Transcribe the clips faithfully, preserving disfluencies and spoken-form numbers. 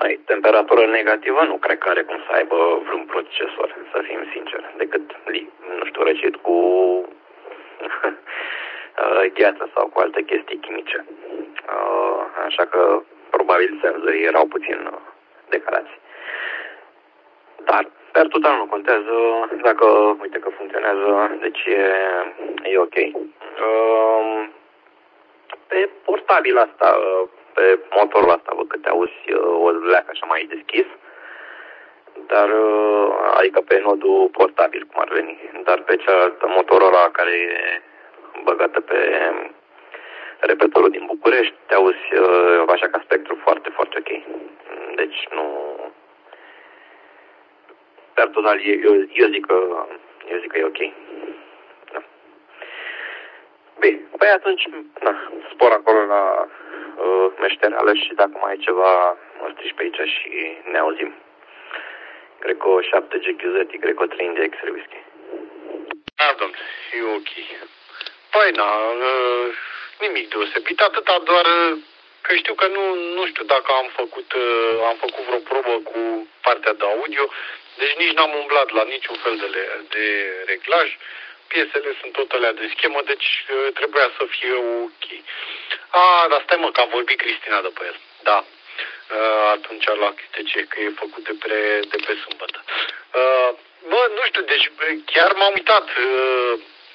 Păi, temperatură negativă nu cred că are cum să aibă vreun procesor, să fim sinceri, decât, nu știu, răcit cu gheață sau cu alte chestii chimice. Așa că, probabil, senzorii erau puțin decalați. Dar, per total nu contează, dacă, uite că funcționează, deci e, e ok. Pe portabil asta, pe motorul asta, văd că te auzi o leacă așa mai deschis, dar, adică pe nodul portabil, cum ar veni, dar pe cealaltă Motorola care e băgată pe repetorul din București, te auzi așa ca spectru foarte, foarte ok. Deci nu... Dar total, eu, eu zic că eu zic că e ok. Da. Bine, păi atunci, da, spor acolo la uh, meștereală și dacă mai ai ceva, mă strici pe aici și ne auzim. Greco șapte G Q Z, Greco trei India X-ray Whisky. Da, domnule, e ok. Păi, na, uh, nimic deosebit, atâta doar că știu că nu, nu știu dacă am făcut, uh, am făcut vreo probă cu partea de audio, deci nici n-am umblat la niciun fel de, de reglaj. Piesele sunt tot alea de schemă, deci uh, trebuia să fie ok. A, dar stai mă, că a vorbit Cristina de pe el. Da. Uh, atunci la câte ce, că e făcut de pe, de pe sâmbătă. Uh, bă, nu știu, deci chiar m-am uitat. Uh,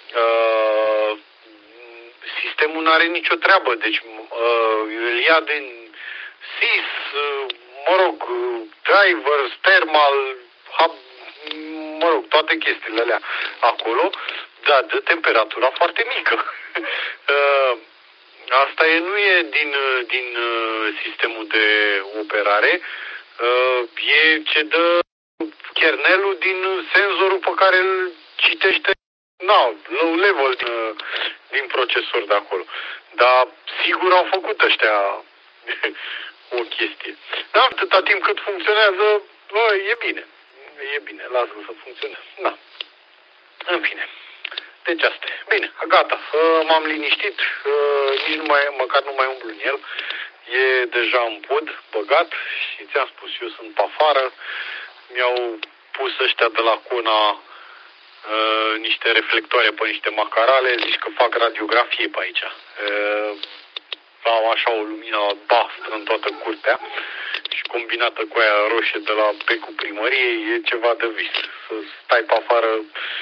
uh, sistemul nu are nicio treabă, deci uh, îl ia din S I S, uh, mă rog, drivers, thermal, hub, mă rog, toate chestiile alea acolo, dar de temperatura foarte mică. uh, asta e, nu e din, din uh, sistemul de operare, uh, e ce dă kernelul din senzorul pe care îl citește, no, low level din, din procesor de acolo. Dar sigur au făcut ăștia o chestie. Dar atâta timp cât funcționează, bă, e bine. E bine, lasă-l să funcționeze. Da. În fine. Deci asta e. Bine, gata. M-am liniștit. Nici nu mai, măcar nu mai umblu în el. E deja în pod, băgat. Și ți-am spus, eu sunt pe afară. Mi-au pus ăștia de la Cona uh, niște reflectoare pe niște macarale. Zici că fac radiografie pe aici. Uh, au așa o lumină bastră în toată curtea și combinată cu aia roșie de la becul primăriei, e ceva de vis. Să stai pe afară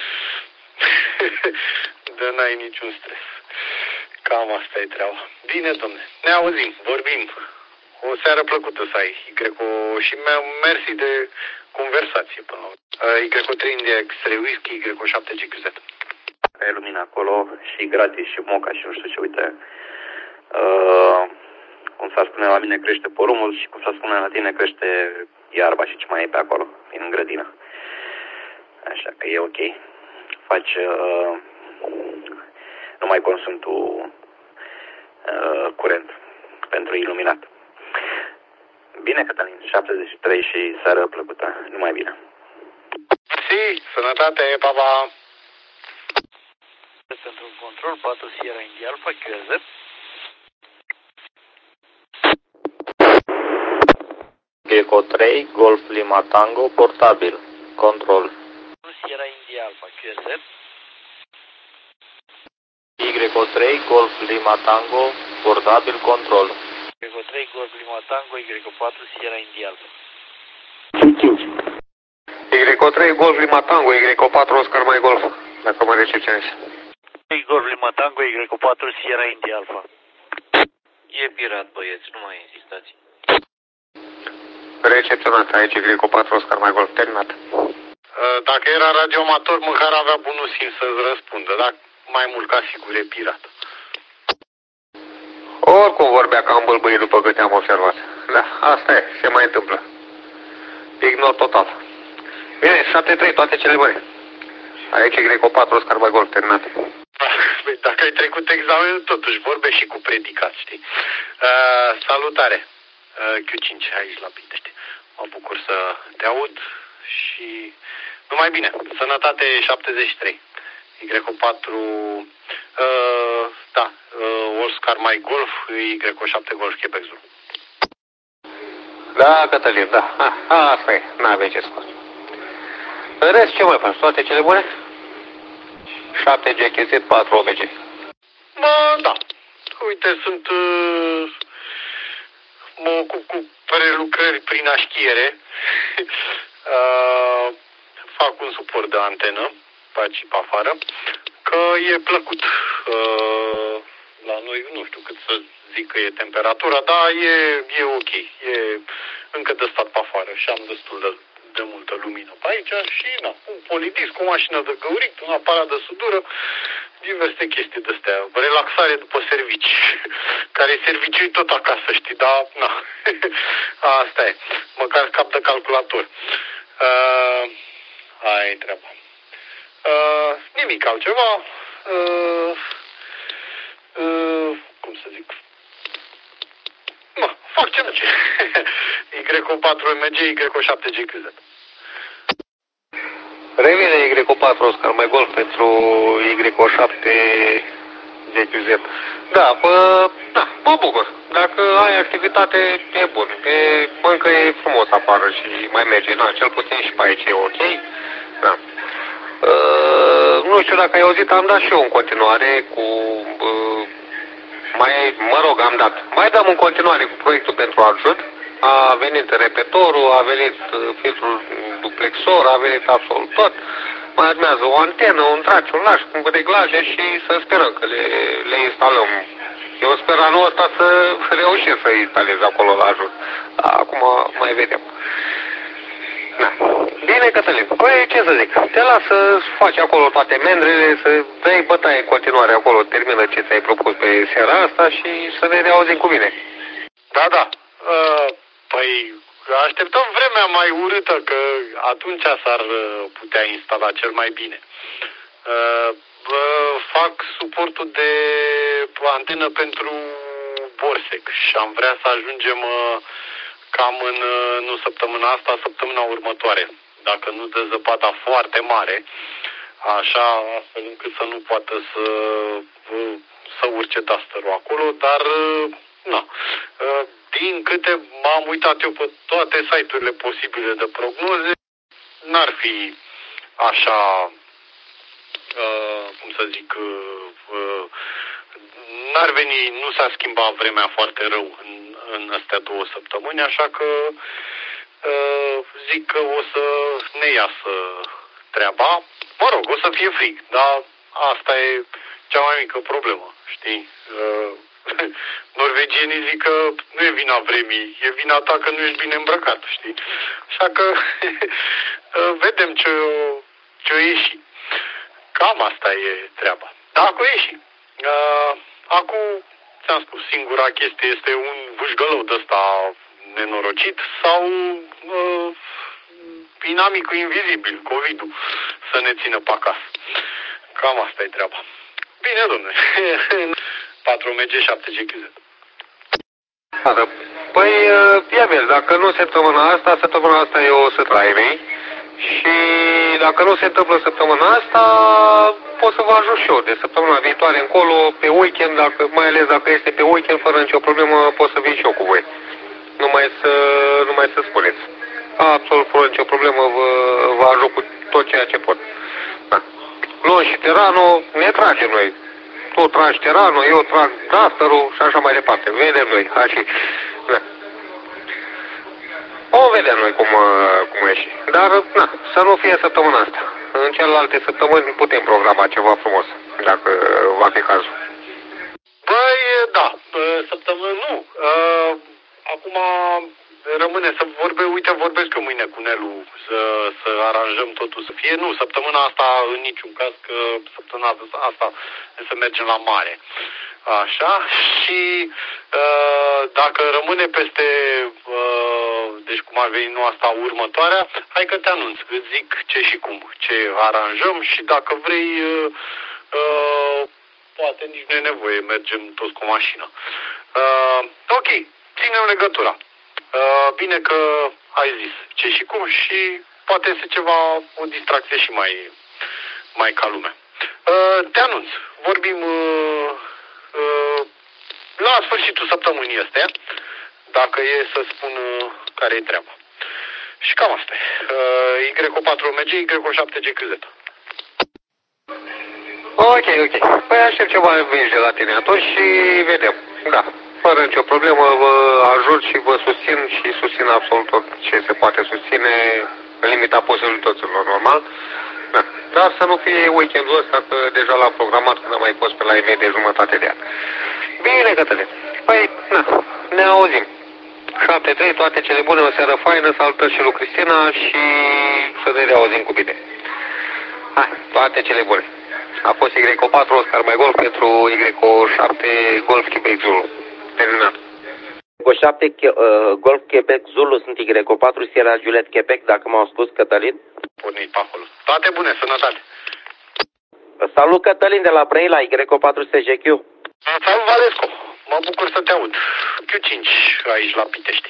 de n-ai niciun stres. Cam asta e treaba. Bine, domne, ne auzim, vorbim. O seară plăcută să ai, Greco, și mersi de conversație până la urmă. Greco trei India X-ray Whisky, Greco șapte G Q Z. E lumină acolo și gratis și moca și nu știu ce, uite. Uh, cum s-ar spune la mine, crește porumul și cum s-ar spune la tine, crește iarba și ce mai e pe acolo, în grădină. Așa că e ok. Faci, uh, nu mai consumi tu uh, curent pentru iluminat. Bine, Cătălin, șaptezeci și trei și seară plăcută, numai bine. Si, sănătate, pa, pa. Pentru control patru Sierra India Alpha Q R Z. Greco trei Golf Lima Tango portabil. Control. Sierra India Alpha Q R Z. Y trei Golf Lima Tango portabil control. Y trei Golf Lima Tango Y patru Sierra India Alpha. Y trei Golf Lima Tango Y patru Oscar Mai Golf. Dacă mă recepționezi. Y Golf Lima Tango Y patru Sierra India Alpha. E pirat, băieți, nu mai insistați. Recepționat, aici Y patru Oscar Mai Golf, terminat. Dacă era radioamator, măcar avea bunul simț să-ți răspundă, dar mai mult ca sigur e pirat. Oricum vorbea ca îmbâlbâit după câte am observat. Da, asta e, se mai întâmplă. Ignor total. Bine, șapte trei, toate cele bune. Aici Y patru Oscar Mai Golf, terminat. Păi dacă ai trecut examenul, totuși vorbești și cu predicat, știi? Uh, salutare! Uh, Q cinci aici la Pitești. Mă bucur să te aud și numai bine. Sănătate șaptezeci și trei. Y patru, uh, da, uh, Oscar Mai Golf, Y șapte Golf Quebec Zulu. Da, Cătălin, da. A, a, asta e, n-avea ce scos. În rest, ce mai faci? Toate cele bune? șapte G Q Z, patru O M G. Mă, da. Uite, sunt... Uh, mă ocup cu prelucrări prin așchiere. uh, fac un suport de antenă, pe aici pe afară, că e plăcut. Uh, la noi, nu știu cât să zic că e temperatura, dar e, e ok. E încă de stat pe afară și am destul de, de multă lumină pe aici și, na, un polidisc, o mașină de găurit, un aparat de sudură, diverse chestii de-astea, relaxare după servici, care serviciu tot acasă, știi, dar, na, asta e, măcar cap de calculator. Uh, aia e treaba. Uh, nimic altceva, uh, uh, cum să zic, mă, fac ce merge. Y O patru M G, Y O șapte G Q Z. Revine Y O patru Oscar, mai Golf pentru Y O șapte G Q Z. Da, bă, da, mă bucur. Dacă ai activitate, e bun. E, încă e frumos afară și mai merge. Da, cel puțin și pe aici e ok. Da. Uh, nu știu dacă ai auzit, am dat și eu în continuare cu... Uh, mai, mă rog, am dat. Mai dăm în continuare cu proiectul pentru ajut. A venit repetorul, a venit filtrul duplexor, a venit absolut tot. Mai urmează o antenă, un traci, un laș, cu reglaje și să sperăm că le, le instalăm. Eu sper anul ăsta să reușesc să instalez acolo la ajut. Acum mai vedem. Da. Bine, Cătălin. Păi, ce să zic, te las să faci acolo toate mendrele, să dai bătaie în continuare acolo, termină ce ți-ai propus pe seara asta și să ne reauzim cu mine. Da, da. Uh, păi, așteptăm vremea mai urâtă, că atunci s-ar putea instala cel mai bine. Uh, uh, fac suportul de antenă pentru Borsec și am vrea să ajungem uh, cam în, uh, nu săptămâna asta, săptămâna următoare. Dacă nu dă zăpada foarte mare, așa, astfel încât să nu poată să, uh, să urce dusterul acolo, dar, uh, na, uh, din câte m-am uitat eu pe toate site-urile posibile de prognoze, n-ar fi așa, uh, cum să zic, uh, uh, n-ar veni, nu s-a schimbat vremea foarte rău în, în astea două săptămâni, așa că uh, zic că o să ne iasă treaba. Mă rog, o să fie frig, dar asta e cea mai mică problemă, știi? Uh, norvegienii zic că nu e vina vremii, e vina ta că nu ești bine îmbrăcat, știi? Așa că vedem ce ce o ieși. Cam asta e treaba. Dacă o ieși. Uh, acum, ți-am spus, singura chestie este un vâșgălău de ăsta nenorocit sau uh, inamicul invizibil, COVID-ul, să ne țină pe acasă. Cam asta e treaba. Bine, domnule. patru M G, șapte G Q Z. Păi, ia vezi, dacă nu săptămâna asta, săptămâna asta eu o să trai mei. Și dacă nu se întâmplă săptămâna asta, pot să vă ajut și eu. De săptămâna viitoare încolo, pe weekend, dacă, mai ales dacă este pe weekend, fără nicio problemă, pot să vin și eu cu voi. Numai să, numai să spuneți. Absolut, fără nicio problemă, vă, vă ajut cu tot ceea ce pot. Da. Luăm și teranul, ne tragem noi. Tu tragi teranul, eu trag dusterul și așa mai departe. Vedem noi, așa. Da. O vedem noi cum, cum ieși. Dar, na, să nu fie săptămâna asta. În celelalte săptămâni putem programa ceva frumos, dacă va fi cazul. Băi, da, săptămână nu. Acum rămâne să vorbe, uite, vorbesc eu mâine cu Nelu să, să aranjăm totul să fie. Nu, săptămâna asta în niciun caz, că săptămâna asta să mergem la mare. Așa, și uh, dacă rămâne peste, uh, deci cum ar veni, nu asta, următoarea, hai că te anunț, îți zic ce și cum, ce aranjăm și dacă vrei, uh, uh, poate nici nu e nevoie, mergem toți cu mașina. Uh, ok, ținem legătura. Uh, bine că ai zis ce și cum și poate este ceva, o distracție și mai, mai ca lumea. Uh, te anunț, vorbim... Uh, Uh, la sfârșitul săptămânii astea, dacă e să spun uh, care e treaba. Și cam asta e. Uh, Y patru O M G, Y șapte G Q Z. Ok, ok. Păi aștept ceva vingi de la tine atunci și vedem. Da, fără nicio problemă vă ajut și vă susțin și susțin absolut tot ce se poate susține în limita posibilităților, normal. Da. Dar să nu fie weekendul ăsta, că deja l-am programat când am mai fost pe live de jumătate de an. Bine, Cătălin. Păi, na, ne auzim. șapte trei, toate cele bune, o seară faină, salutări și lui Cristina și să ne reauzim cu bine. Hai, toate cele bune. A fost Y patru Oscar Mai Golf pentru Y șapte Golf Quebec Zulu. Terminat. Y șapte uh, Golf Quebec Zulu, sunt Y patru Sierra Juliet Quebec, dacă m-au spus, Cătălin. Pornit pe acolo. Toate bune, sănătate. Salut, Cătălin, de la Brăila, Y patru S G Q. Salut, Valescu. Mă bucur să te aud. Q cinci aici la Pitești.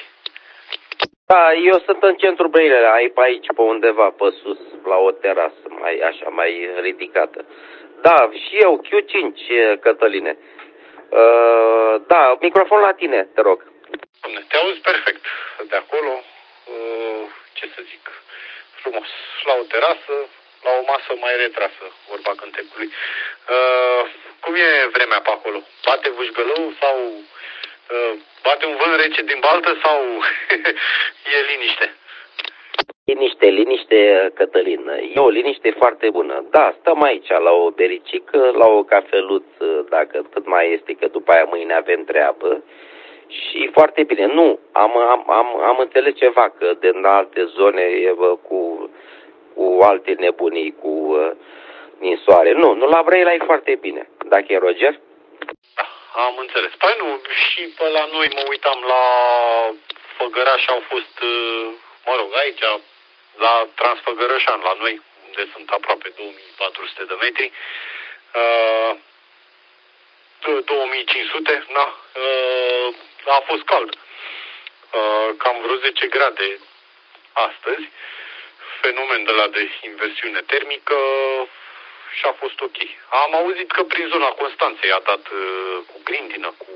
Da, eu sunt în centrul Brăilei, ai pe aici, pe undeva, pe sus, la o terasă, mai așa, mai ridicată. Da, și eu, Q cinci, Cătăline. Uh, da, microfon la tine, te rog. Bine, te auzi perfect de acolo. Uh, ce să zic, frumos. La o terasă, la o masă mai retrasă, vorba cântecului. Uh, cum e vremea pe acolo? Bate vâșgălău sau uh, bate un vânt rece din baltă sau e liniște? Liniște, liniște, Cătălin. E o liniște foarte bună. Da, stăm aici la o bericică, la o cafeluță, dacă tot mai este, că după aia mâine avem treabă. Și foarte bine. Nu, am, am, am, am înțeles ceva, că din alte zone e bă, cu, cu alte nebunii, cu uh, ninsoare. Nu, nu, la Brăila e foarte bine. Dacă e Roger? Da, am înțeles. Păi nu, și pe la noi mă uitam la Făgăraș, au fost, mă rog, aici, la Transfăgărășan, la noi, unde sunt aproape două mii patru sute de metri, uh, două mii cinci sute, na, uh, a fost cald. Uh, cam vreo zece grade astăzi, fenomen de la de inversiune termică și a fost ok. Am auzit că prin zona Constanței a dat uh, cu grindină, cu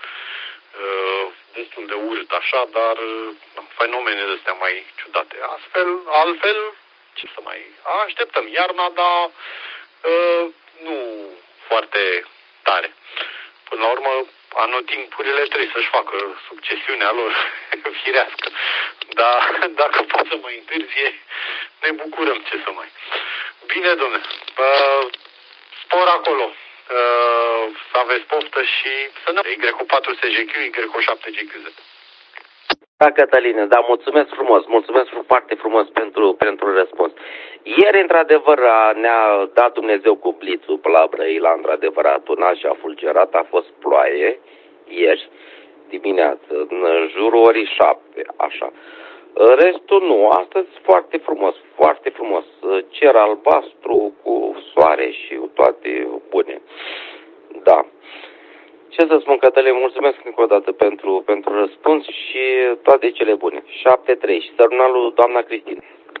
uh, destul de urât așa, dar uh, fenomenele astea mai ciudate. Astfel, altfel, ce să mai așteptăm iarna, dar uh, nu foarte tare. Până la urmă, anotimpurile trebuie să-și facă succesiunea lor firească. Dar dacă pot să mai întârzie, ne bucurăm, ce să mai. Bine, domnule, uh, spor acolo, uh, să aveți poftă și să ne... Y patru S G Q, Y șapte G Q Z. Da, Cătăline, da, mulțumesc frumos, mulțumesc foarte frumos pentru, pentru răspuns. Ieri, într-adevăr, ne-a dat Dumnezeu cu blițul pe la Brăila, într-adevăr, a tunat și a fulgerat, a fost ploaie, ieri, dimineață, în jurul orii șapte, așa. Restul nu, astăzi foarte frumos, foarte frumos, cer albastru cu soare și toate bune, da. Ce să spun, Cătălin, mulțumesc încă o dată pentru, pentru răspuns și toate cele bune. șapte trei și sărunalul doamna Cristina.